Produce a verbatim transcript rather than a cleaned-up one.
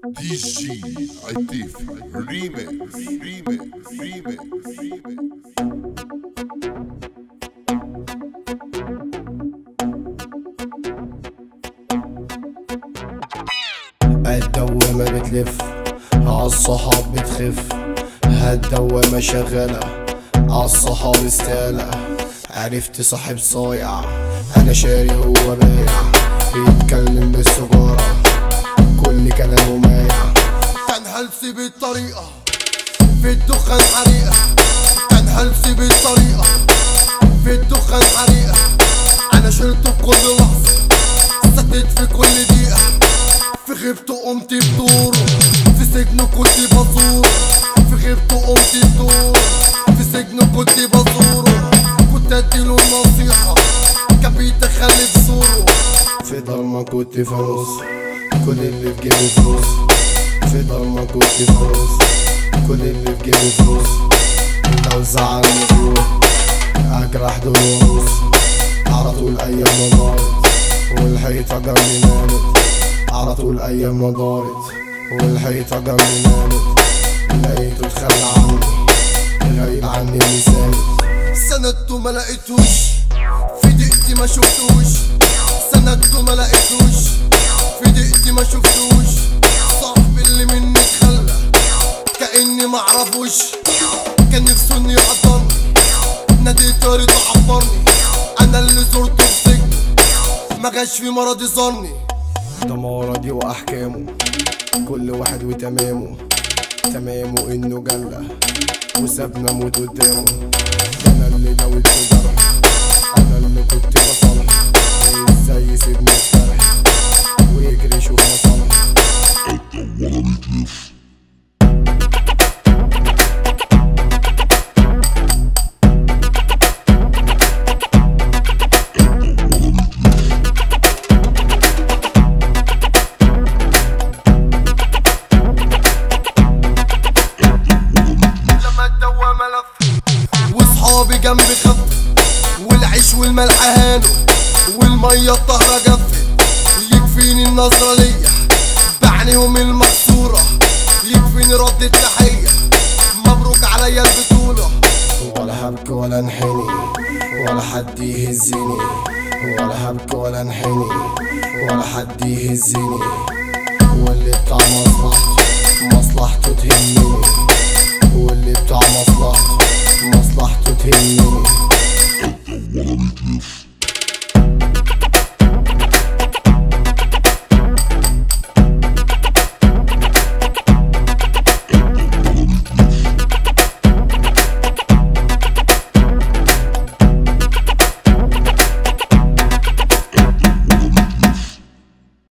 دي جي عتيفي ريميكس ريميكس ريميكس ريميكس. الدوامة بتلف عالصحاب بتخف، هالدوامة شغالة عالصحاب استالة. عرفت صاحب صايع انا شاري هو بايع، بيتكلم بالسجارة كل كلامه مايع. تنهلسي بالطريقة في الدخان حريقة، تنهلسي بالطريقة في الدخان حريقة. انا شلته بكل لحظة، سدت في كل دقيقة. في غيبته قمت بدوره، في سجنه كنت بزوره. في غيبته قمت بدوره، في سجنه كنت بزوره. كنت اديله النصيحة كان بيتخلي بزوره. في ضلمة كنت فلوس، كل اللي في جيبي فلوس. في ضلمة كنت فلوس، كل اللي في جيبي فلوس. لو زعلني جروح اجرح دروس، على طول ايام دارت والحيطة جنبي نامت. على طول ايام دارت والحيطة جنبي نامت. لقيته اتخلى عني غايب عني لساني. سندته ما لقيتوش، في دقيقتي ما شفتوش. سندته ما لقيتوش، في دقيقتي ما شفتوش. صاحبي اللي مني اتخلى كأني معرفوش. كان نفسه انه يقدرني، ناديته رضا عبرني. انا اللي زرته في سجن ما جاش في مرض ظني. ده مرضي واحكامه كل واحد وتمامه. تمامه انه جلة وسابنا موت قدامه. انا اللي دويت الجرح، انا اللي كنت بصلح. ازاي يسيبني الجرح ويجري يشوف مصالح. الدوامة بتلف وصحابي جنبي خف، والعيش والملح هانوا، والمية الطهرة جفت. يكفيني النظرة ليا بعنيهم المكسورة، يكفيني رد التحية مبروك عليا البطولة. ولا هبكي ولا انحني ولا حد يهزني، ولا هبكي ولا انحني ولا حد يهزني.